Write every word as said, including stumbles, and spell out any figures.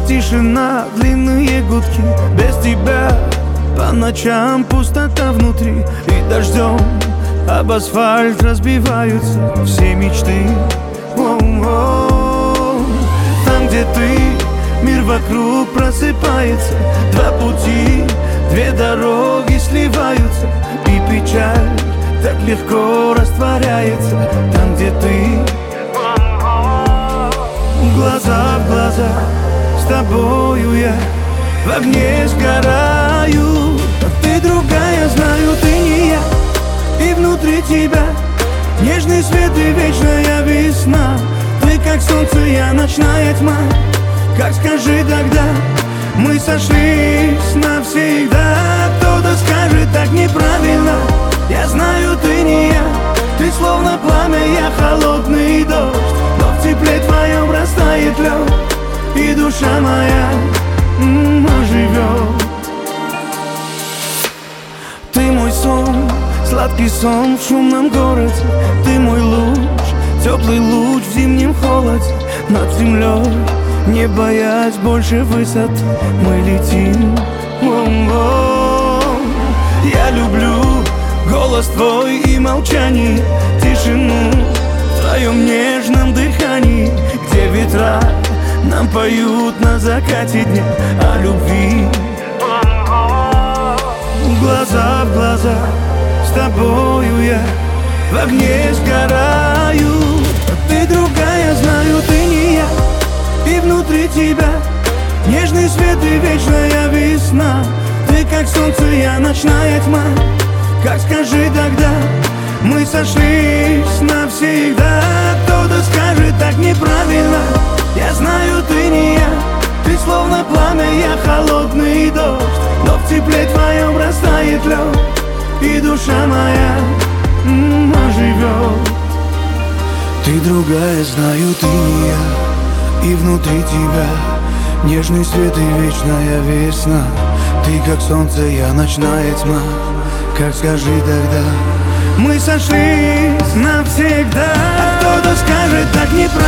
тишина, длинные гудки. Без тебя по ночам пустота внутри. И дождем об асфальт разбиваются все мечты. О-о-о. Там, где ты, мир вокруг просыпается. Два пути, две дороги сливаются. И печаль так легко растворяется. Там, где ты, глаза в глаза, с тобою я в огне сгораю. Ты другая, знаю, ты не я. И внутри тебя нежный свет и вечная весна. Ты как солнце, я ночная тьма. Как скажи тогда, мы сошлись навсегда. Кто-то скажет так неправильно. Я знаю, ты не я. Ты словно пламя, я холодный дождь. Но в тепле твоем растает лед. И душа моя м-м, оживет. Ты мой сон, сладкий сон в шумном городе. Ты мой луч, теплый луч в зимнем холоде. Над землей, не боясь больше высот, мы летим. О-о-о. Я люблю голос твой и молчание, тишину в твоем нежном дыхании, где ветра нам поют на закате дня о любви. Глаза в глаза, с тобою я в огне сгораю. Ты другая, знаю, ты не я. И внутри тебя нежный свет и вечная весна. Ты как солнце, я ночная тьма. Как скажи тогда, мы сошлись навсегда. Кто-то скажет так неправильно. Я знаю, ты не я. Ты словно пламя, я холодный дождь. Но в тепле твоем растает лед. И душа моя м-м, оживет. Ты другая, знаю, ты не я. И внутри тебя нежный свет и вечная весна. Ты как солнце, я ночная тьма. Как скажи тогда, мы сошлись навсегда. А кто-то скажет так неправильно.